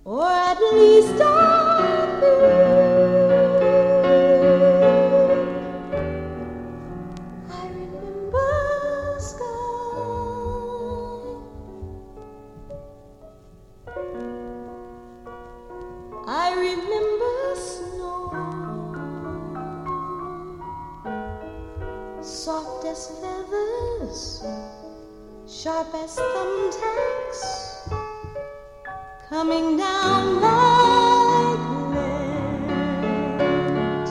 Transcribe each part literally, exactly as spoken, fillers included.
or at least I feel. I remember sky, I remember snow, soft as feathers, sharp as thumbtacks, coming down like lead,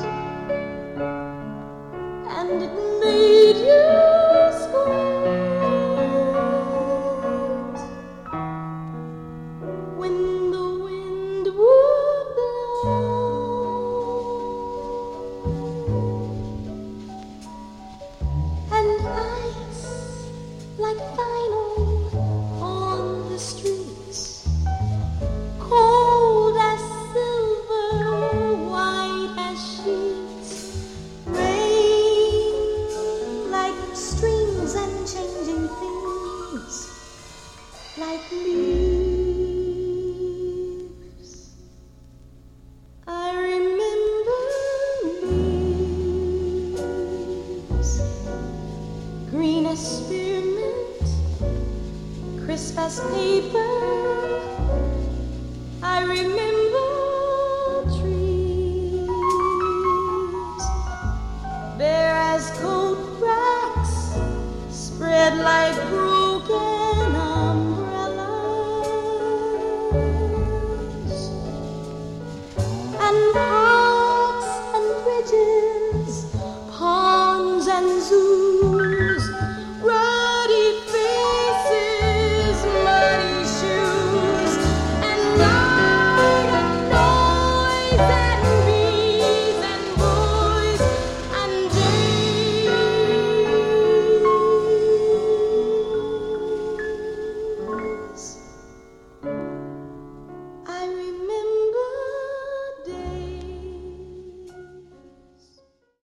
and it made you sweat when the wind would blow, and ice like vinyl on the streets, cold as silver, white as sheets, rain like streams and changing things like leaves. I remember leaves, green as spearmint, crisp as paper. I remember trees, bare as coat racks, spread like broken umbrellas, and parks and bridges, ponds and zoos.